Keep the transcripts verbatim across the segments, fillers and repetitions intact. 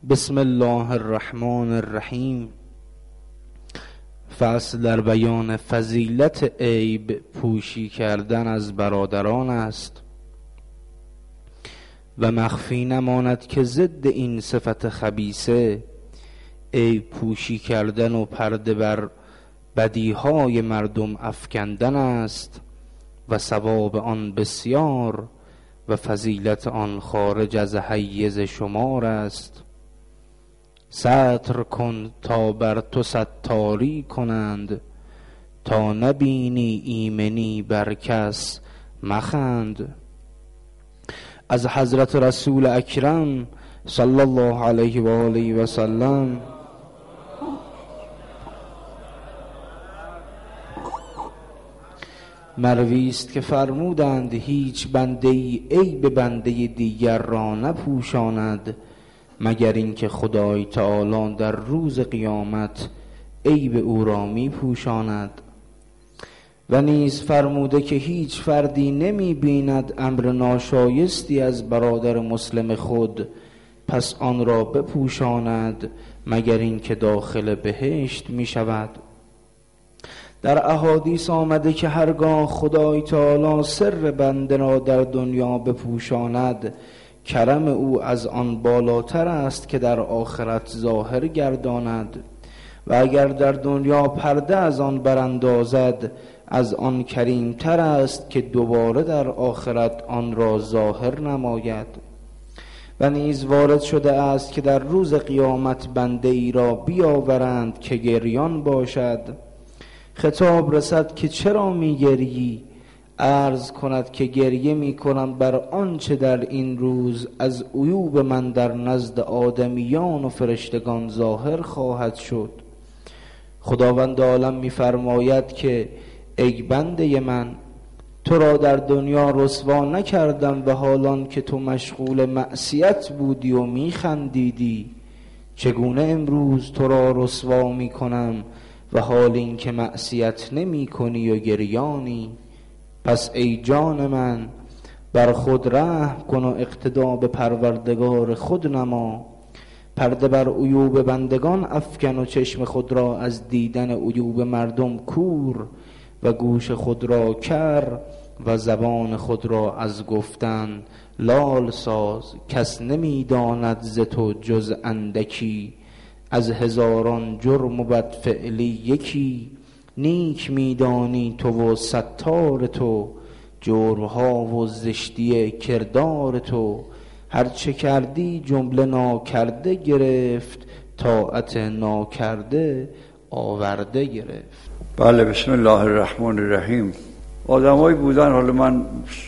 بسم الله الرحمن الرحیم. فصل در بیان فضیلت عیب پوشی کردن از برادران است و مخفی نماند که ضد این صفت خبیثه عیب پوشی کردن و پرده بر بدیهای مردم افکندن است و ثواب آن بسیار و فضیلت آن خارج از حیز شمار است. ستر کن تا بر تو ستاری کنند، تا نبینی ایمنی بر کس مخند. از حضرت رسول اکرم صلی الله علیه و آله و سلم مروی است که فرمودند هیچ بنده ای عیب بنده دیگر را نپوشاند مگر اینکه خدای تعالی در روز قیامت عیب او را می پوشاند. و نیز فرموده که هیچ فردی نمی بیند امر ناشایستی از برادر مسلم خود پس آن را بپوشاند مگر اینکه داخل بهشت می شود. در احادیث آمده که هرگاه خدای تعالی سر بنده را در دنیا بپوشاند کرم او از آن بالاتر است که در آخرت ظاهر گرداند و اگر در دنیا پرده از آن براندازد از آن کریمتر است که دوباره در آخرت آن را ظاهر نماید. و نیز وارد شده است که در روز قیامت بنده ای را بیاورند که گریان باشد، خطاب رسد که چرا می گریی؟ عرض کند که گریه می کنم بر آنچه در این روز از عیوب من در نزد آدمیان و فرشتگان ظاهر خواهد شد. خداوند عالم می فرماید که ای بنده من، تو را در دنیا رسوا نکردم و حالان که تو مشغول معصیت بودی و می خندیدی، چگونه امروز تو را رسوا می کنم و حال این که معصیت نمی کنی و گریانی؟ پس ای جان من بر خود رحم کن و اقتدا به پروردگار خود نما، پرده بر عیوب بندگان افکن و چشم خود را از دیدن عیوب مردم کور و گوش خود را کر و زبان خود را از گفتن لال ساز. کس نمی داند ز تو جز اندکی، از هزاران جرم و بدفعلی یکی. نیک میدانی تو و ستار تو، جرمها و زشتی کردار تو. هرچه کردی جمله ناکرده گرفت، طاعت ناکرده آورده گرفت. بله، بسم الله الرحمن الرحیم. آدمایی بودن، حالا من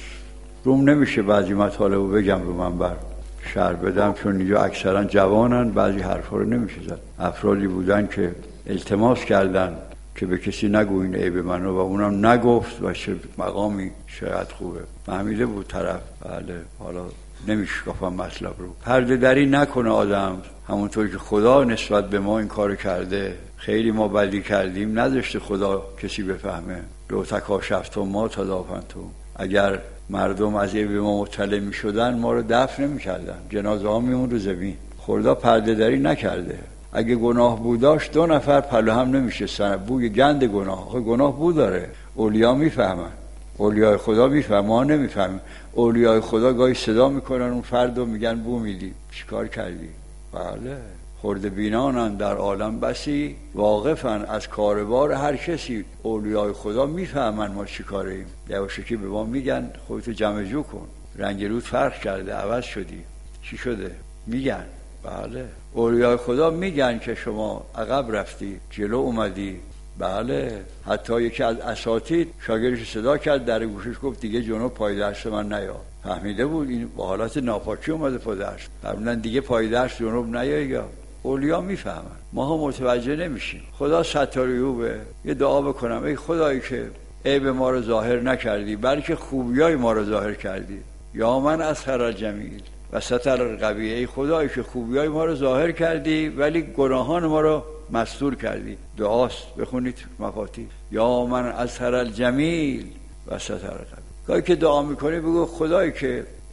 روم نمیشه بعضی مطالبو بگم رو منبر شرح بدم چون اینجا اکثرا جوانن، بعضی حرفا رو نمیشه زد. افرادی بودن که التماس کردن که به کسی نگوین عیب منو و اونم نگفت و چه مقامی شاید خوبه فهمیده بود طرف. بله، حالا نمیشکافم مطلب رو. پرده دری نکنه آدم، همونطور که خدا نسبت به ما این کار کرده. خیلی ما بدی کردیم، نذاشته خدا کسی بفهمه. لو تکاشفتم ما تدافنتم. اگر مردم از عیب ما مطلع می شدن ما رو دفن نمی کردن، جنازه ها میمون رو زمین. خدا پرده دری نکرده. اگه گناه بوداش دو نفر پلو هم نمیشه سن بوی گند گناه. آخه گناه بود داره، اولیا میفهمن، اولیای خدا میفهمن، ما نمیفهمیم. اولیای خدا گاهی صدا میکنن اون فردو، میگن بو میدی، چیکار کردی؟ بله، خرد بینانن در عالم بسی، واقفن از کاربار هر کسی. اولیای خدا میفهمن ما چی کاریم، یواشکی به ما میگن خودتو جمع جو کن، رنگ رود فرق کرده، عوض شدی، چی شده؟ میگن. بله، اولیای خدا میگن که شما عقب رفتی جلو اومدی. بله، حتی یکی از اساتید شاگردش صدا کرد در گوشش، گفت دیگه جنوب پای درس من نیا. فهمیده بود این با حالت ناپاکی اومده پای درس، فرمودن دیگه پای درس جنوب نیا. یا اولیا میفهمن، ما ها متوجه نمیشیم. خدا ستار عیوبه. یه دعا بکنم ای خدایی که عیب ما رو ظاهر نکردی بلکه خوبیای ما رو ظاهر کردی. یا من اظهر الجمیل و ستر القبیح. ای خدایی که خوبیای ما رو ظاهر کردی ولی گناهان ما رو مستور کردی. دعاست، بخونید مفاتیح. یا من اظهر الجمیل و ستر القبیح. گاهی که دعا میکنی بگو خدایی که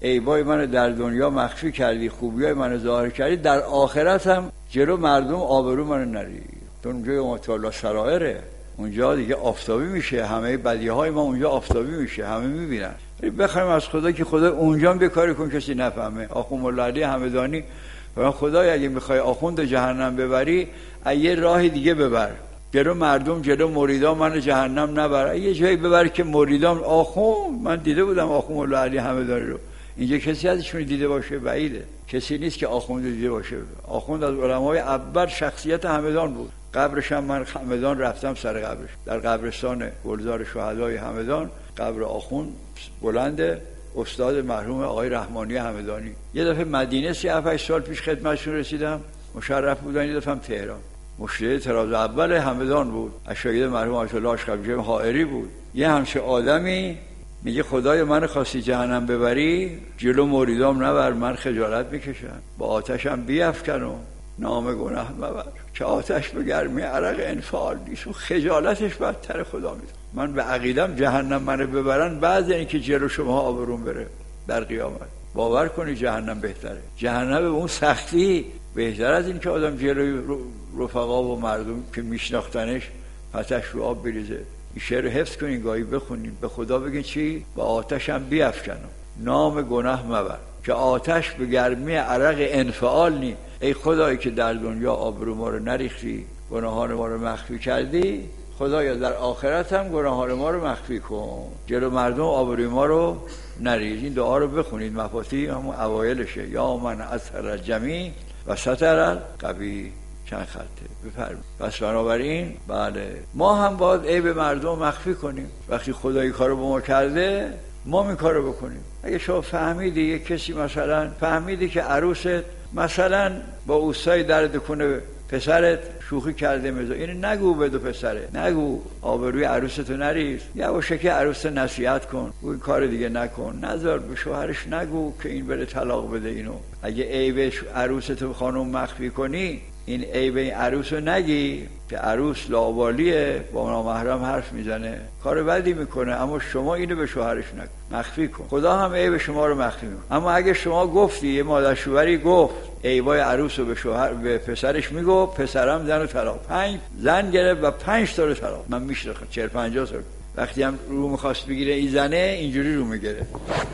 عیبای منو در دنیا مخفی کردی، خوبیای منو ظاهر کردی، در آخرت هم جلو مردم آبرو منو نری. تو اونجا یوم تبلی سرائره، اونجا دیگه آفتابی میشه، همه بدیهای ما اونجا آفتابی میشه، همه میبینن. بخوایم از خدا که خدا اونجا هم بکاری کن کسی نفهمه. آخوند مولا علی همدانی فرمان خدای اگه میخوای آخوند جهنم ببری یه راه دیگه ببر، جلو مردم جلو مریدان من جهنم نبر، یه جایی ببر که مریدان آخوند، من دیده بودم آخوند مولا علی همدانی رو، اینجا کسی ازشون دیده باشه بعیده، کسی نیست که آخوند دیده باشه. آخوند از علمای اول شخصیت همدان بود. قبرش هم من همدان رفتم سر قبرش، در قبرستان گلزار شهدای همدان قبر آخوند بلنده، استاد مرحوم آقای رحمانی همدانی. یه دفعه مدینه سی هفت سال پیش خدمتشون رسیدم، مشرف بودن. یه دفعه هم تهران، مشتری تراز اول همدان بود، شاگرد مرحوم آیت الله اشقبجی حائری بود. یه همچه آدمی میگه خدای من خواستی جهنم ببری جلو مریدام نبر، من خجالت میکشم، با آتشم بیفکن و نام گناه مبر، که آتش به گرمی عرق انفعال نیست. و خجالتش بدتر خدا میده. من به عقیدم جهنم منو ببرن بعد اینی که جلو شما آبرون بره در قیامت. باور کنی جهنم بهتره، جهنم به اون سختی بهتر از این که آدم جلوی رفقا و مردم که میشناختنش پتش رو آب بریزه. این شعر حفظ کنین، گاهی بخونین، به خدا بگین چی؟ با آتشم بیفکنم نام گناه مبر، که آتش به گرمی عرق انفعال نی. ای خدایی که در دنیا آبرو ما رو نریختی، گناهان ما رو مخفی کردی، خدایا در آخرت هم گناهان ما رو مخفی کن، جلو مردم آبروی ما رو نریز. این دعا رو بخونید، مفاتیح همون اوایلشه، یا من اثر الجمی و ستر القبیح، چند خطه. بفرمایید. پس بنابراین بله ما هم باید عیب مردم مخفی کنیم. وقتی خدا این کارو به ما کرده ما این کارو بکنیم. اگه شما فهمیدی یک کسی مثلا فهمیدی که عروست مثلا با اوستای در دکونه پسرت شوخی کرده مزا، اینو نگو به دو پسره، نگو آبروی عروستو نریز، یواشکی عروست نصیحت کن، این کار دیگه نکن، نذار به شوهرش نگو که این بره طلاق بده اینو. اگه عیب عروستو خانم مخفی کنی، این عیب این عروسو نگی که عروس لاابالیه، با نامحرم حرف میزنه، کار بدی میکنه، اما شما اینو به شوهرش نگو، مخفی کن. خدا هم عیب شما رو مخفی میکنه. اما اگه شما گفتی، یه مادر شوهری گفت عیبای عروسو به شوهر به پسرش میگو، پسرم زن رو طلاق، پنج زن گرفت و پنج تا رو طلاق. من میشناسم چهل پنجاه سال وقتی هم رو میخواست بگیره این زنه اینجوری رو میگیره،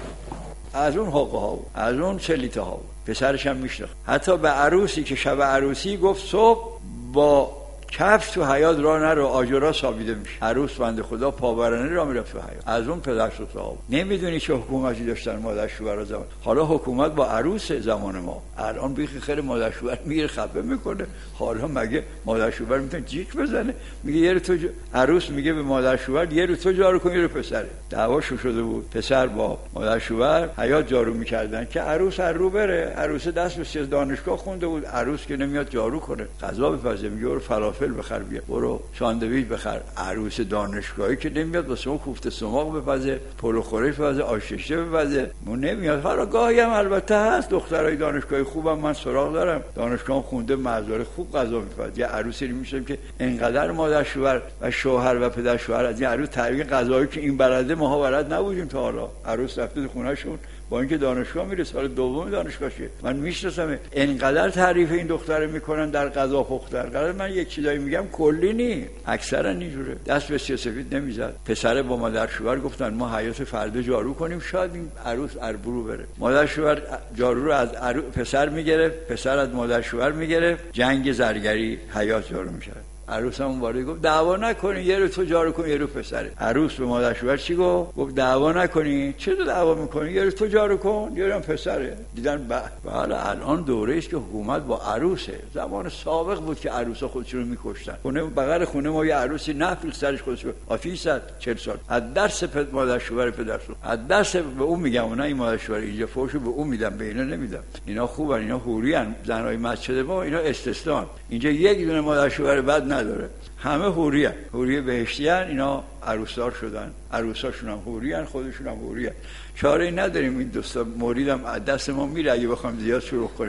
از اون حقه ها بود، از اون چلیته ها بود. پسرش هم میشناخت. حتی به عروسی که شب عروسی گفت صبح با کفش تو حیاط راه نرو، آجرها سابیده میشه. عروس بنده خدا پاورانه راه میرفت تو حیاط. از اون پدر شد صاحب. نمیدونی چه حکومتی داشتن مادر شوهر زمان. حالا حکومت با عروس زمان ما، الان بیخی خیر مادر شوهر میگیره خفه میکنه. حالا مگه مادر شوهر میتونه جیک بزنه؟ میگه یه رو تو ج... عروس میگه به مادر شوهر یه رو تو جارو کن، یه رو پسره. دعواشو شده بود، پسر با مادر شوهر حیاط جارو میکردن که عروس هر رو بره. عروس دست به سیاست دانشگاه خونده بود، عروس که نمیاد جارو کنه، غذا بپزه، میگه برو فلافل بخر بیا، برو ساندویچ بخر. عروس دانشگاهی که نمیاد واسه ما کوفته سماق بپزه، پلو خوری بپزه، آششه بپزه، مون نمیاد. حالا گاهی هم البته هست دخترای دانشگاهی خوبم من سراغ دارم، دانشگاه خونده مزار خوب غذا میپزه. یه عروسی میشم که انقدر مادر شوهر و شوهر و پدر شوهر از این عروس تعریف غذایی که این بلده ماها بلد نبودیم تا حالا. عروس رفته خونه‌شون با اینکه دانشگاه میره، سال دوم دانشگاهشه، من میشناسم، انقدر تعریف این دختره میکنن در غذا پختن. قرار من یک چیزایی میگم کلی نی، اکثرا اینجوره. دست به سیاسفید نمیزد. پسر با مادر شوهر گفتن ما حیاط فردا جارو کنیم شاید این عروس اربرو بره. مادر شوهر جارو رو از عروس پسر میگرفت، پسر از مادر شوهر میگرفت، جنگ زرگری حیاط جارو میکرد. عروس هم وارد گفت دعوا نکنین، یه رو تو جارو کن، یه رو پسره. عروس به مادر شوهر چی گفت؟ گفت دعوا نکنین. چرا دعوا میکنین؟ یه رو تو جارو کن، یه رو پسره. دیدن به حالا الان دوره است که حکومت با عروسه. زمان سابق بود که عروسا خودشون رو میکشتن. خونه بغل خونه ما یه عروسی نفل سرش خودش آتیش زد چهل سال. از درس پد مادر شوهر پدر شو. از درس به اون میگم، اونا این مادر شوهر اینجا فوشو به اون میدم، به اینا نمیدم. اینا خوبن، اینا حوری ان. زنای مسجد ما اینا استثنا. اینجا یک دونه مادر شوهر بد نداره، همه حوری هن. حوری بهشتی هن. اینا عروسدار شدن، عروساشون هم حوری هن، خودشون هم حوری هن. چاره ای نداریم. این دوستا موریدم از دست ما میره اگه بخوایم زیاد شروع کنیم.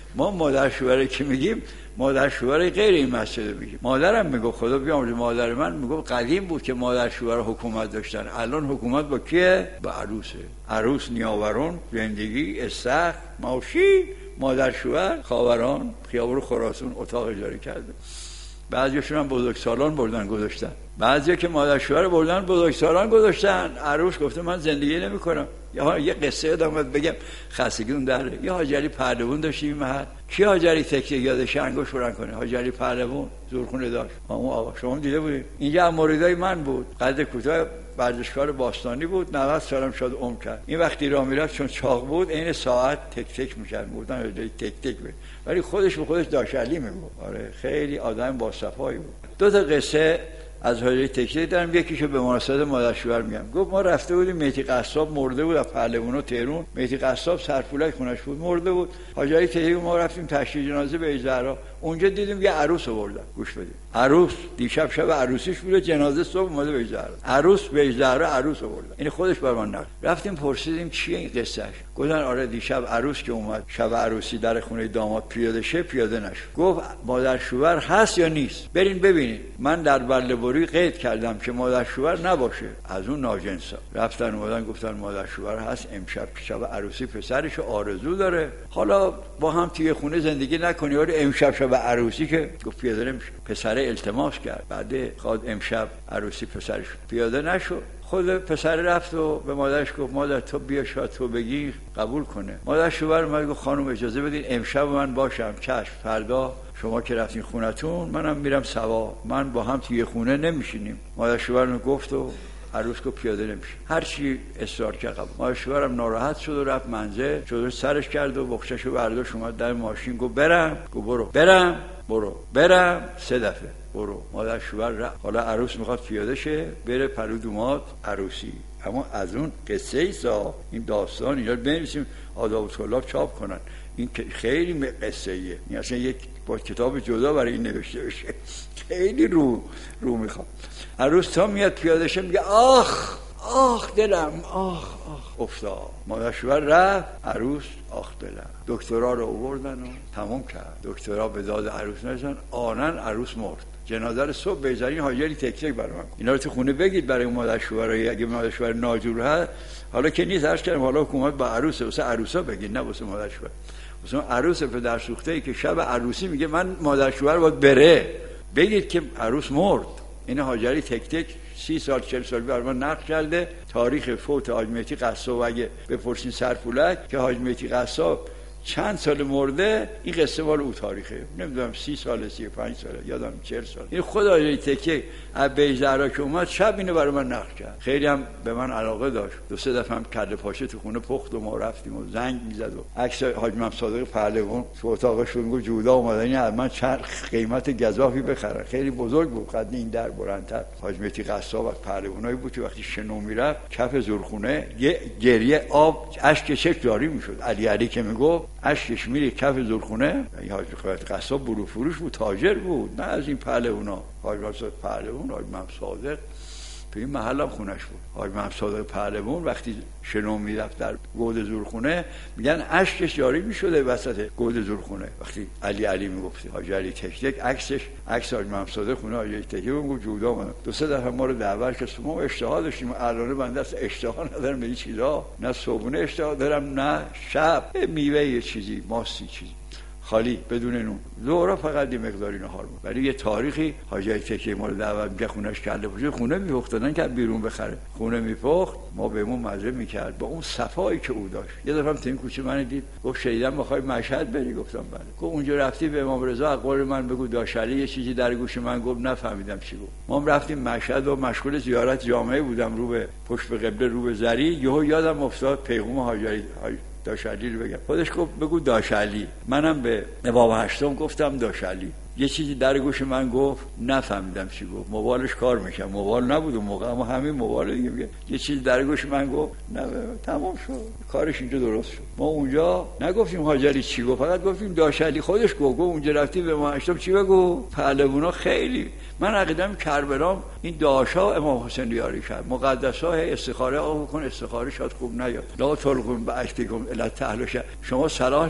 ما مادر شوهره که میگیم مادر شوهر غیر این مسئله میگیم. مادرم میگه خدا بیامرزه، مادر من میگه قدیم بود که مادر شوهر حکومت داشتن، الان حکومت با کیه؟ با عروسه. عروس نیاورون، زندگی، استخر، ماشین، مادر شوهر خاوران، خیابون خراسان اتاق اجاره کرده. بعضیشون هم بزرگسالان بردن گذاشتن، بعضیا که مادر شوهر بردن بزرگسالان گذاشتن. عروس گفته من زندگی نمیکنم. یا یه قصه یادم بگم خستگیون داره. یه حاجی علی پهلوان داشتیم این محل. کی حاجی علی تکیه یادش انگوش برن کنه؟ حاجی علی پهلوان زورخونه داشت. اون آقا شما دیده بودید؟ اینجا مریدای من بود، قد کوتاه، ورزشکار باستانی بود، نود سالم شد عمر کرد. این وقتی راه میرفت چون چاق بود عین ساعت تک تک میکرد، بودن تک تک بود، ولی خودش به خودش داشلی میگفت. آره خیلی آدم با صفایی بود. دو تا قصه از حاجی تکیه دارم، یکیشو به مناسبت مادر شوهر میگم. گفت ما رفته بودیم مهدی قصاب مرده بود از پهلوان و تهران. مهدی قصاب سرپولک خونش بود مرده بود. حاجی تکیه ما رفتیم تشییع جنازه به زهرا، اونجا دیدیم یه عروس آوردن. گوش بدید، عروس دیشب شب عروسیش بود، جنازه صبح اومده به زهرا. عروس به زهرا عروس آوردن. این خودش بر من نقل. رفتیم پرسیدیم چیه این قصهش؟ گفتن آره دیشب عروس که اومد شب عروسی در خونه داماد پیاده شه پیاده نشد. گفت مادر شوهر هست یا نیست؟ برین ببینید. من در بله‌بری قید کردم که مادر شوهر نباشه، از اون ناجنسا. رفتن اومدن گفتن مادر شوهر هست، امشب شب عروسی پسرشو آرزو داره، حالا با هم توی خونه زندگی نکنی، ولی امشب شب عروسی که گفت پیاده نمیشه. پسر التماس کرد، بعد خواست امشب عروسی پسرش پیاده نشد. خود پسر رفت و به مادرش گفت مادر تو بیا شاید تو بگی قبول کنه. مادر شوهر اومد گفت خانم اجازه بدین امشب من باشم. چشم، فردا شما که رفتین خونتون منم میرم سوا، من با هم توی خونه نمیشینیم. مادر شوهر گفت و عروس کو پیاده نمیشه. هر چی اصرار کرد قبول. مادر شوهرم ناراحت شد و رفت منزل، چادر سرش کرد و بخششو برداشت اومد در ماشین. گفت برم. گفت برو. برم. برو. برم. سه دفعه برو. مادر شوهر رفت. حالا عروس میخواد پیاده شه بره پلو دوماد عروسی. اما از اون قصه ایسا این داستان اینا بنویسیم آداب و طلاب چاپ کنن. این خیلی قصه ایه. این اصلا یک با کتاب جدا برای این نوشته بشه. خیلی رو رو میخواد. عروس تا میاد پیاده شه میگه آخ آخ دلم آخ آخ افتاد. مادر شوهر رفت، عروس آخ دلم. دکترها رو آوردن و تمام کرد. دکترها به داد عروس نرسن، آنن عروس مرد. جنازه رو صبح بذارین حاجی علی تک تک برام. اینا رو تو خونه بگید برای مادر شوهر. اگه مادر شوهر ناجور هست حالا که نیست عرض کردم، حالا حکومت با عروسه، واسه عروسا بگید نه واسه مادر شوهر. واسه عروس پدر سوخته‌ای که شب عروسی میگه من مادر شوهر باید بره، بگید که عروس مرد. این حاجی علی تک تک سی سال چهل سال برای من نقل کرده تاریخ فوت حاج مهدی قصاب. اگه بپرسین سرپولک که حاج مهدی قصاب چند سال مرده، این قصه مال او تاریخه، نمیدونم سی سال سی و پنج ساله یادم چهل سال. این خدا علی تکه از بیزهرا که اومد شب اینو برای من نقل کرد. خیلی هم به من علاقه داشت. دو سه دفعه هم کله پاچه تو خونه پخت و ما رفتیم و زنگ میزد و عکس حاج مهدی صادق پهلوان تو اتاقشون میگه جودا اومدن این از من چند قیمت گزافی بخرن. خیلی بزرگ بود، قد این در بلندتر. حاج مهدی قصاب از پهلوانایی بود که وقتی شنو میرفت کف زورخونه یه گریه آب اشک چش جاری میشد. علی علی که میگفت اشکش میری کف زورخونه. حاج مهدی قصاب برو فروش بود، تاجر بود، نه از این پهلوانا. حاج مهدی پهلوان، حاج مهدی صادق تو این محل هم خونش بود. حاج مهدی صادق پهلوان وقتی شنو میرفت در گود زورخونه میگن اشکش جاری میشده وسط گود زورخونه. وقتی علی علی میگفت حاج علی تک تک عکسش عکس حاج مهدی صادق خونه حاج علی تک میگفت جودا من دو سه دفعه ما رو دعوت کرد. ما اشتها داشتیم، الان بنده است اشتها ندارم به این چیزا، نه صبحونه اشتها دارم نه شب میوه یه چیزی ماسی چیزی خالی بدون نون. ظهر فقط یه مقداری نهار بود. ولی یه تاریخی حاج علی تکیه ما رو دعوت می‌کرد خونش کله پاچه خونه می‌پختن که بیرون بخره. خونه می‌پخت، ما بهمون مزه می‌کرد با اون صفایی که او داشت. یه دفعه تو این کوچه من دید، گفت شیدم می‌خوای مشهد بری؟ گفتم بله. گفت اونجا رفتی به امام رضا قول من بگو داشلی یه چیزی در گوش من گفت نفهمیدم چی گفت. ما رفتیم مشهد و مشغول زیارت جامعه بودم رو به پشت به قبله رو به زری. یهو یادم افتاد پیغام حاج علی داشلی رو بگم. خودش گفت بگو داشلی. منم به بابا هشتم گفتم داشلی. یه چیزی در گوش من گفت نفهمیدم چی گفت. موبایلش کار میکنه، موبایل نبود اون موقع، اما همین موبایل دیگه میگه. یه چیزی در گوش من گفت نه تمام شد، کارش اینجا درست شد. ما اونجا نگفتیم حاج علی چی گفت، فقط گفتیم داشلی. خودش گفت گفت اونجا رفتی به ما هشتم چی بگو. پهلوانا خیلی من عقیدم کربلام این داشا امام حسین یاری کرد. مقدسا استخاره آقا کن، استخاره شاد خوب نیاد لا تلقون به اکتکم الی تهلوش. شما صلاح نی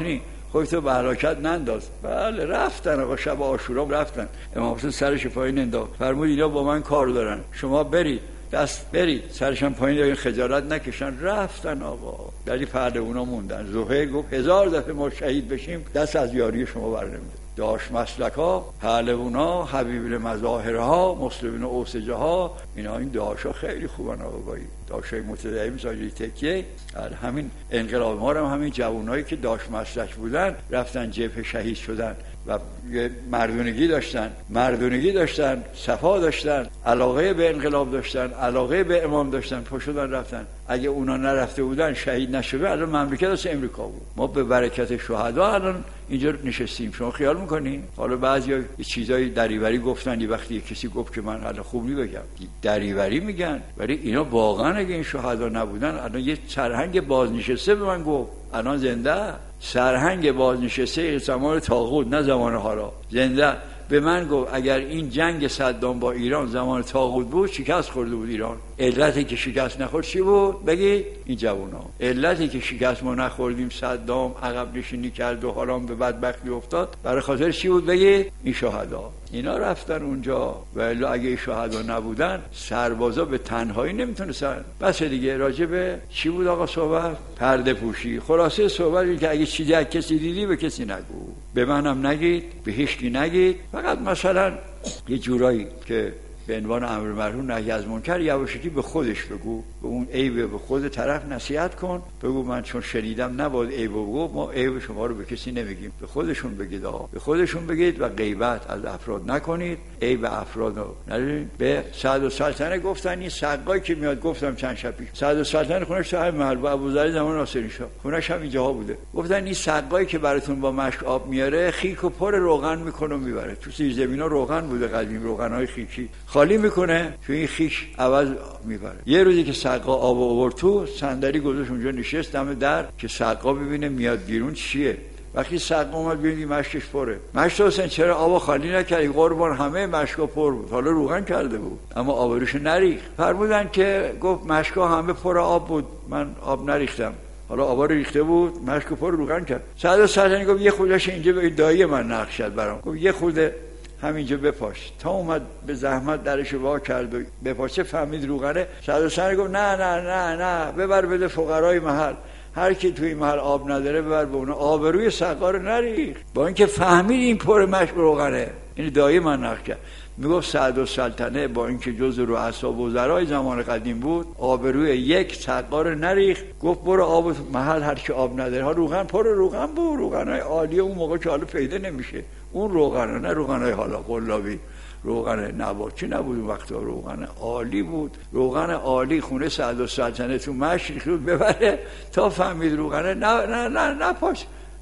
خودتو به هلاکت ننداز. بله رفتن آقا، شب عاشورا رفتن، امام حسین سرش پایین انداخت، فرمود اینا با من کار دارن، شما برید دست برید، سرشان پایین دارین خجالت نکشن. رفتن آقا، ولی پهلوانا موندن. زهیر گفت هزار دفعه ما شهید بشیم دست از یاری شما بر نمیده. داش مسلکا، پهلوانا، حبیب مظاهرها، مسلمین اوسجه ها، اینا این داشا خیلی خوبن آقایی. داشای متدعی ساجی تکیه. همین انقلاب ما هم همین جوانایی که داش مسلک بودن رفتن جبهه شهید شدن و مردونگی داشتن، مردونگی داشتن، صفا داشتن، علاقه به انقلاب داشتن، علاقه به امام داشتن، پشودن رفتن. اگه اونا نرفته بودن، شهید نشده، الان مملکت از امریکا بود. ما به برکت شهدا الان اینجا نشستیم. شما خیال میکنین؟ حالا بعضیا یه چیزای دریوری گفتن، یه وقتی کسی گفت که من حالا خوب نمیگم، دریوری میگن، ولی اینا واقعا اگه این شهدا نبودن، الان یه سرهنگ بازنشسته به من گفت الان زنده، سرهنگ بازنشسته زمان طاغوت، نه زمان حالا، زنده به من گفت اگر این جنگ صدام با ایران زمان طاغوت بود شکست خورده بود ایران. علتی که شکست نخورد چی بود؟ بگی این جوونا. علتی که شکست ما نخوردیم، صدام عقب نشینی کرد و حالا به بدبختی افتاد، برای خاطر چی بود؟ بگی این شهدا. اینا رفتن اونجا، ولی اگه شهدا نبودن سربازا به تنهایی نمیتونستن. بس دیگه. راجع به چی بود آقا صحبت؟ پرده پوشی. خلاصه صحبت این که اگه چیزی از کسی دیدی به کسی نگو، به منم نگید، به هیچکی نگید. فقط مثلا یه جورایی که به عنوان امر معروف نهی از منکر یواشکی به خودش بگو، به اون عیب به خود طرف نصیحت کن، بگو من چون شنیدم نباید عیب بگو، ما عیب شما رو به کسی نمیگیم، به خودشون بگید آقا، به خودشون بگید و غیبت از افراد نکنید، عیب افراد رو ندارید. به سعدالسلطنه گفتن این سقایی که میاد، گفتم چند شب پیش سعدالسلطنه خونش تو همین محل با ابوذر زمان ناصری شاه، خونش هم اینجاها بوده. گفتن این سقایی که براتون با مشک آب میاره، خیک و پر روغن میکنه و میبره. تو زیرزمینا روغن بوده قدیم، روغنای خیکی خالی میکنه تو این خیش عوض میبره. یه روزی که سقا آب آورد تو، صندلی گذاشت اونجا نشست دم در که سقا ببینه میاد بیرون چیه. وقتی سقا اومد بیرون مشکش پره. مشک حسین چرا آب خالی نکردی؟ قربان همه مشکا پر بود، حالا روغن کرده بود اما آبروش نریخت. فرمودن که گفت مشکا همه پر آب بود، من آب نریختم، حالا آبا رو ریخته بود، مشک پر روغن کرد. سعدالسلطنه گفت یه خودش اینجا به دایی من نقش کرد برام، گفت یه خورده همینجا بپاش. تا اومد به زحمت درش وا کرد و بپاشه فهمید روغنه. سعدالسلطنه گفت نه نه نه نه ببر بده فقرای محل، هر کی توی محل آب نداره ببر به اون. آبروی سقا رو نریخت، با اینکه فهمید این پر مشک روغنه. این دایی من نقل کرد. میگفت سعدالسلطنه با اینکه جز رؤسا و وزرای زمان قدیم بود، آبروی یک سقا رو نریخت. گفت برو آب محل هر کی آب نداره. ها روغن پر روغن بود، روغنای عالی اون موقع که حالا پیدا نمیشه. اون روغن نه روغنای حالا قلابی، روغن نبات چی نبود اون وقتا، روغن عالی بود. روغن عالی خونه سعدالسلطنه تو مشک ریخت ببره تا فهمید روغنه. نه نه نه نه پاش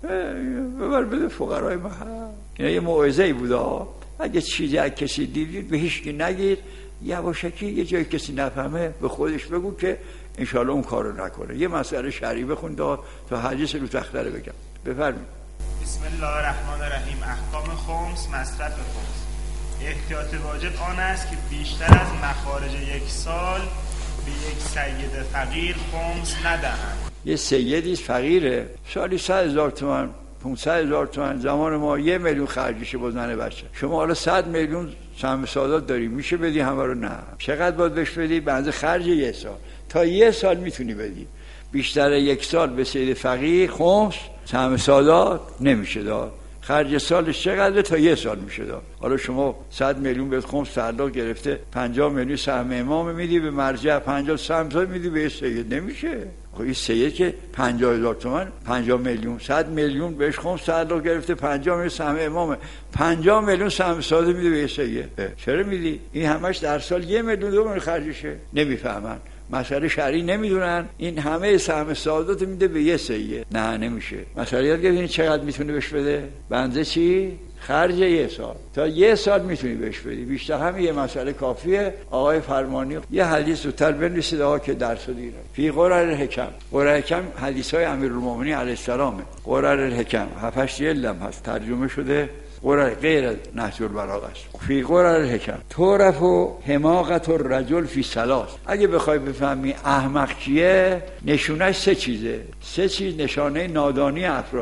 ببر بده فقرای محل. اینا یه موعظه‌ای بود. اگه چیزی از کسی دیدید به هیچ کی نگید، یواشکی یه جای کسی نفهمه به خودش بگو که انشالله اون کارو نکنه. یه مسئله شرعی بخون تا تا حدیث رو تخته رو بگم. بفرمایید. بسم الله الرحمن الرحیم. احکام خمس، مصرف خمس. احتیاط واجب آن است که بیشتر از مخارج یک سال به یک سید فقیر خمس ندهند. یه سیدی فقیره، سالی صد هزار تومان، پانصد هزار تومان، زمان ما یه میلیون خرجشه با زن بچه. شما حالا صد میلیون سهم سادات داری، میشه بدی همه رو؟ نه. چقدر باید بهش بدی؟ بنز خرج یه سال، تا یه سال میتونی بدی. بیشتر یک سال به سید فقیر خمس سهم سادات نمیشه داد. خرج سالش چقدره؟ تا یه سال میشه داد. حالا شما صد میلیون به خمس تعلق گرفته، پنجاه میلیون سهم امام میدی به مرجع، پنجاه سهم ساد میدی به سید، نمیشه. خب این سید که پنجاه هزار تومان، پنجاه میلیون، صد میلیون بهش خمس تعلق گرفته، پنجاه میلیون سهم امامه، پنجاه میلیون سهم ساده میده به سید. چرا میدی؟ این همش در سال یه میلیون دو میلیون خرجشه. نمیفهمن، مسئله شرعی نمیدونن، این همه سهم سعادت میده به یه سید. نه نمیشه. مسئله یاد گرفتین چقدر میتونه بهش بده؟ بنده چی؟ خرج یه سال، تا یه سال میتونی بهش بدی، بیشتر همین یه مسئله کافیه. آقای فرمانی یه حدیث زودتر بنویسید آقا که درس دیره. فی قرر الحکم. قرر الحکم حدیثای امیرالمومنین علیه السلامه. قرر الحکم هفت هشت جلد هست، ترجمه شده. قرر غیر از نهج البلاغه است. فی قرر الحکم تعرف حماقت الرجل فی ثلاث. اگه بخوای بفهمی احمق کیه، نشونش سه چیزه. سه چیز نشانه نادانی افراده.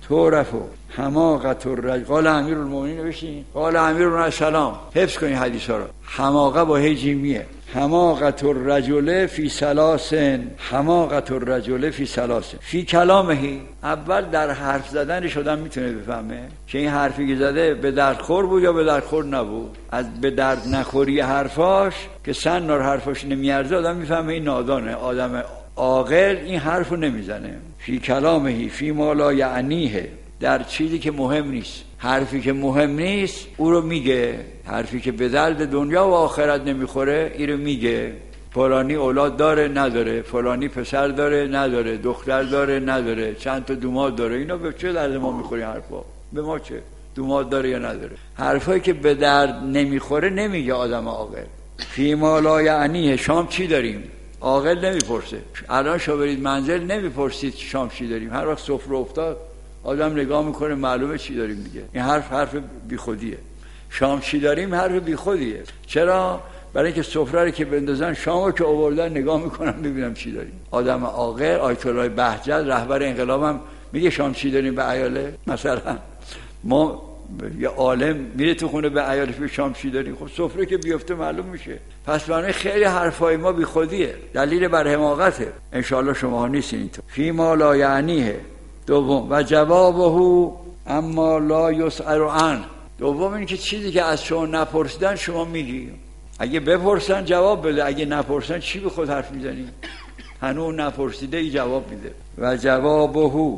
تعرفو حماقت الرجل. قال امیرالمومنین بشین، قال امیرالمومنین السلام. حفظ کنین حدیث ها رو. حماقه با هی جیمیه. حماقت الرجل فی ثلاثن، حماقت الرجل فی ثلاثن فی کلامه. اول در حرف زدنش آدم میتونه بفهمه که این حرفی که زده به درد خور بود یا به درد خور نبود. از به درد نخوری حرفاش که سن نار حرفاش نمیارزه آدم میفهمه این نادانه. آدم عاقل این حرفو نمیزنه. فی کلامه فی ما لا یعنیه، در چیزی که مهم نیست. حرفی که مهم نیست او رو میگه، حرفی که به درد دنیا و آخرت نمیخوره این رو میگه. فلانی اولاد داره نداره، فلانی پسر داره نداره، دختر داره نداره، چند تا دوماد داره. اینا به چه درد ما میخوری حرفا؟ به ما چه؟ دوماد داره یا نداره؟ حرفایی که به درد نمیخوره نمیگه آدم عاقل. فی ما لا یعنیه. شام چی داریم؟ عاقل نمیپرسه. الان شما برید منزل نمیپرسید شام چی داریم. هر وقت سفره افتاد آدم نگاه میکنه معلومه چی داریم دیگه. این حرف حرف بیخودیه. شام چی داریم حرف بیخودیه. چرا؟ برای اینکه سفره رو که بندازن شامو که آوردن نگاه میکنم ببینم چی داریم. آدم عاقل، آیت الله بهجت رهبر انقلابم میگه شام چی داریم به عیاله. مثلا ما یه عالم میره تو خونه به عیالش به شام چی داریم، خب سفره که بیفته معلوم میشه. پس برای خیلی حرفای ما بیخودیه، دلیل بر حماقته. انشاءالله شما نیستین اینطور. فی ما لا یعنیه. دوم و جوابه اما لا یسأل عنه. دوم این که چیزی که از شما نپرسیدن شما میگی. اگه بپرسن جواب بده، اگه نپرسن چی به خود حرف میزنی؟ هنوز نپرسیده ای جواب میده. و جوابه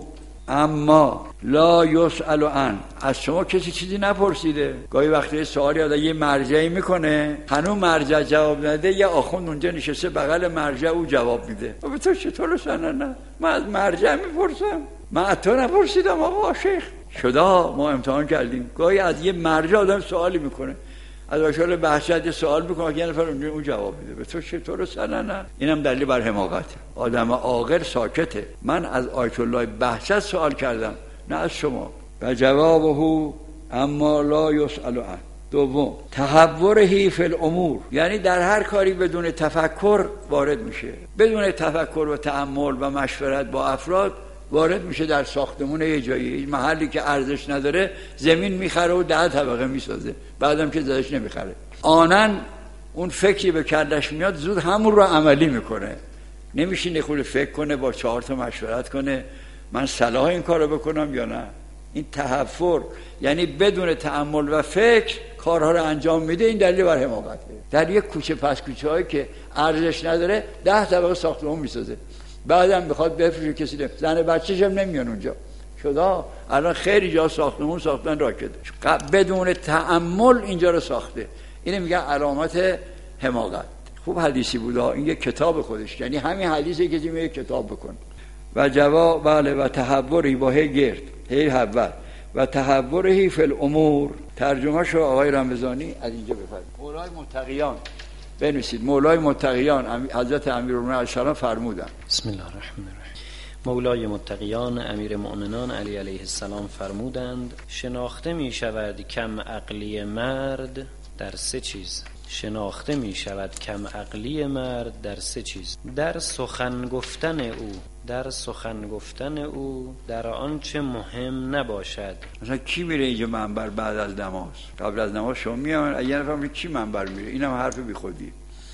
اما لا یسأل عنه. از شما کسی چیزی نپرسیده. گاهی وقتی سوالی آده یه مرجعی میکنه، هنوز مرجع جواب نده، یه آخوند اونجا نشسته بغل مرجع او جواب میده. و تو چطور سنه؟ نه من از مرجع میپرسم، من از تو نپرسیدم آقا شیخ. شدا ما امتحان کردیم، گاهی از یه مرجع آدم سوالی میکنه، از آیت الله بهجت سوال میکنه، یه نفر اونجا اون جواب میده. به تو چطور سنه؟ نه. اینم دلیل بر حماقته. آدم عاقل ساکته. من از آیت الله بهجت سوال کردم نه از شما. و جوابه اما لا یسأل عنه. دوم تحوره فی الامور، یعنی در هر کاری بدون تفکر وارد میشه، بدون تفکر و تأمل و مشورت با افراد وارد میشه در ساختمون یه جایی، محلی که ارزش نداره زمین میخره و ده طبقه میسازه، بعدم که زدش نمیخره. آنن اون فکری به کلش میاد زود همون رو عملی میکنه، نمیشینه خود فکر کنه با چهار تا مشورت کنه من صلاح این کارو بکنم یا نه. این تحفر یعنی بدون تأمل و فکر کارها رو انجام میده. این دلیل بر حماقته. در یک کوچه پس کوچه هایی که ارزش نداره ده طبقه ساختمان میسازه، بعدم بخواد بفروشه کسی نه. زن بچه‌ش هم نمیان اونجا. شدا الان خیلی جا ساختمون ساختن راکده بدون تأمل اینجا رو ساخته. اینو میگن علامت حماقت. خوب حدیثی بود این یک کتاب خودش، یعنی همین حدیثی که میگه کتاب بکن. و جواب بله و تحوری با هی گرد هی حول و تحوری فی الامور. ترجمه شو آقای رمضانی از اینجا بفرمایید. مولای متقیان بنویسید. مولای متقیان حضرت امیرالمومنین علیه السلام فرمودن. بسم الله الرحمن الرحیم. مولای متقیان امیر مؤمنان علی علیه السلام فرمودند شناخته می شود کم عقلی مرد در سه چیز. شناخته می شود کم عقلی مرد در سه چیز: در سخن گفتن او، در سخن گفتن او در آنچه مهم نباشد. مثلا کی میره اینجا منبر بعد از نماز؟ قبل از نماز شما میان اگه نفر میگه کی منبر میره؟ اینم حرف بیخودی.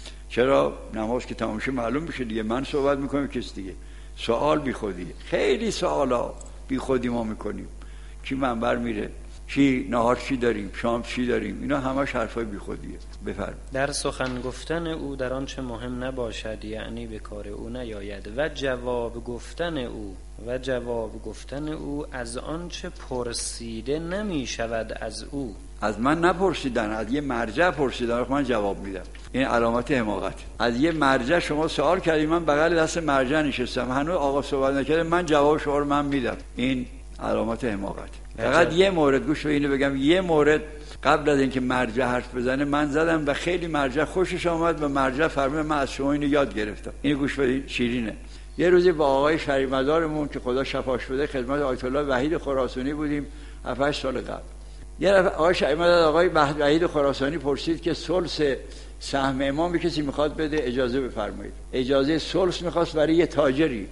چرا؟ نماز که تمام شه معلوم میشه دیگه، من صحبت میکنم کس دیگه. سوال بیخودی. خیلی سوالا بیخودی ما میکنیم. کی منبر میره؟ چی نهار چی داریم؟ شام چی داریم؟ اینا همش حرفای بیخودیه. بفرمایید. در سخن گفتن او در آنچه مهم نباشد، یعنی به کار او نیاید. و جواب گفتن او، و جواب گفتن او از آنچه پرسیده نمی شود از او. از من نپرسیدن، از یه مرجع پرسیدن من جواب میدم. این علامت حماقت. از یه مرجع شما سوال کردید، من بغل دست مرجع نشستم، هنوز آقا صحبت نکرده، من جواب شما رو من میدم. این علامت حماقت. فقط یه مورد گوش به اینو بگم، یه مورد قبل از اینکه مرجع حرف بزنه من زدم و خیلی مرجع خوشش آمد و مرجع فرمود من از شما اینو یاد گرفتم. اینو گوش بدید، شیرینه. یه روزی با آقای شریف مدارمون که خدا شفاش بده خدمت آیت الله وحید خراسانی بودیم هفت هشت سال قبل. یه نفر آقای شریف مدار آقای وحید خراسانی پرسید که ثلث سهم امام کسی میخواد بده اجازه بفرمایید. اجازه ثلث میخواست برای یه تاجری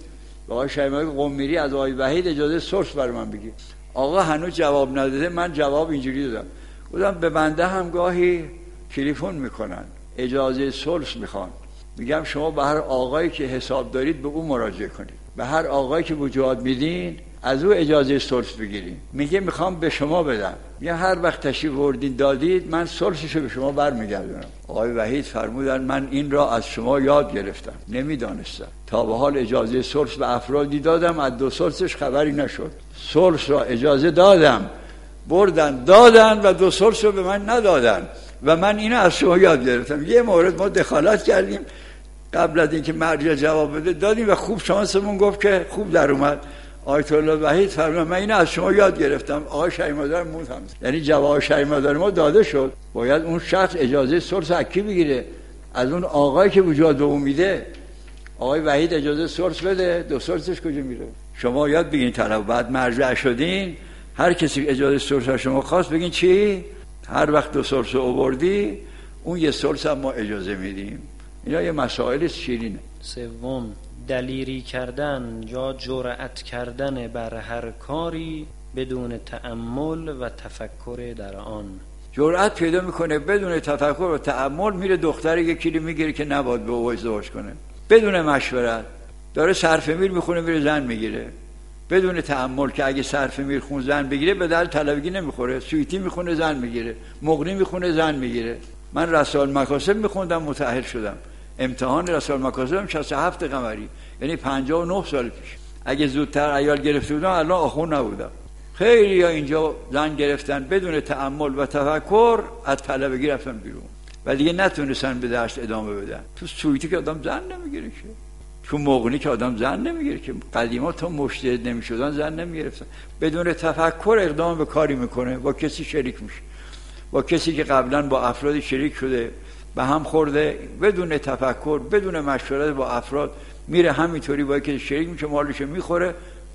آقای شیمایی قم میری از آقای وحید اجازه سورس برای من بگی. آقا هنوز جواب نداده، من جواب اینجوری دادم، گفتم به بنده هم گاهی تلفن میکنن اجازه سورس میخوان، میگم شما به هر آقایی که حساب دارید به او مراجعه کنید، به هر آقایی که وجوهات میدین از او اجازه سورس بگیرید. میگه میخوام به شما بدم، میگه هر وقت تشریف آوردین دادید من سورسشو به شما برمیگردونم. آقای وحید فرمودن من این را از شما یاد گرفتم، نمیدانستم، تا به حال اجازه سورس به افرادی دادم از دو سورسش خبری نشد. سورس را اجازه دادم، بردن دادن و دو سورس رو به من ندادن و من اینو از شما یاد گرفتم. یه مورد ما دخالت کردیم قبل از اینکه مرجع جواب بده دادیم و خوب شانسمون گفت که خوب در اومد. آیت الله وحید فرمود من اینو از شما یاد گرفتم. آقای شیمادار مون هم یعنی جواب شیمادار ما داده شد، باید اون شخص اجازه سورس اکی بگیره از اون آقایی که وجود به اون میده. آقای وحید اجازه سورس بده، دو سورسش کجا میره؟ شما یاد بگین طلب، بعد مرجع شدین هر کسی اجازه سورس شما خواست بگین چی؟ هر وقت دو سورس رو آوردی اون یه سورس هم ما اجازه میدیم. اینا یه مسائل شیرینه. سوم، دلیری کردن یا جرأت کردن بر هر کاری بدون تأمل و تفکر در آن. جرأت پیدا میکنه بدون تفکر و تأمل، میره دختر یکی رو میگیره که نباید به او ازدواج کنه، بدون مشورت داره صرف میر میخونه میره زن میگیره، بدون تأمل که اگه صرف میر خون زن بگیره به در طلبگی نمیخوره، سویتی میخونه زن میگیره، مغنی میخونه زن میگیره. من رسال مکاسب میخوندم متأهل شدم، امتحان رسال مکاسبم شصت و هفت قمری یعنی پنجاه و نه سال پیش. اگه زودتر عیال گرفته بودم الان آخون نبودم. خیلی ها اینجا زن گرفتن بدون تأمل و تفکر از طلبگی رفتن بیرون و دیگه نتونستن به درس ادامه بدن. تو سویتی که آدم زن نمیگیره که، تو مغنی که آدم زن نمیگیره که، قدیما تا مجتهد نمیشدن زن نمیگرفتن. بدون تفکر اقدام به کاری میکنه، با کسی شریک میشه، با کسی که قبلا با افراد شریک شده به هم خورده، بدون تفکر بدون مشورت با افراد میره همینطوری با که شریک میشه مالش میخوره.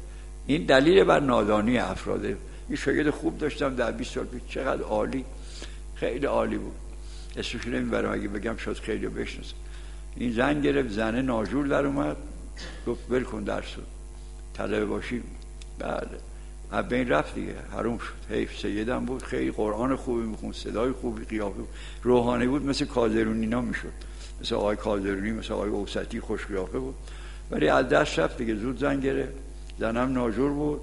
این دلیل بر نادانی افراده. این شاگرد خوب داشتم در بیست سال پیش، چقدر عالی، خیلی عالی بود، اسمش نمیبرم اگه بگم شاید خیلی بشناسم. این زن گرفت، زنه ناجور در اومد، گفت ول کن درسو، طلبه باشی. بله از بین رفت دیگه، حروم شد. حیف، سیدم بود، خیلی قرآن خوبی میخوند، صدای خوبی، قیافه روحانی بود، مثل کازرونی اینا میشد، مثل آقای کازرونی، مثل آقای اوسطی، خوش قیافه بود. ولی از دست رفت دیگه، زود زن گرفت، زنم ناجور بود،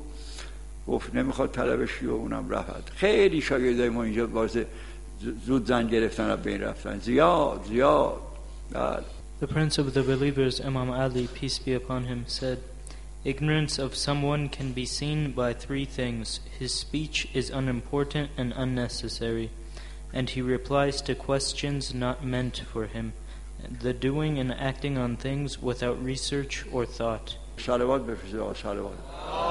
گفت نمیخواد طلبشی و اونم رفت. خیلی شاگردای ما اینجا واسه زود زن گرفتن از بین رفتن، زیاد زیاد. بله. The Prince of the Believers, Imam Ali, peace be upon him, said, ignorance of someone can be seen by three things. His speech is unimportant and unnecessary, and he replies to questions not meant for him. The doing and acting on things without research or thought. صلوات بفرستید آقا، صلوات.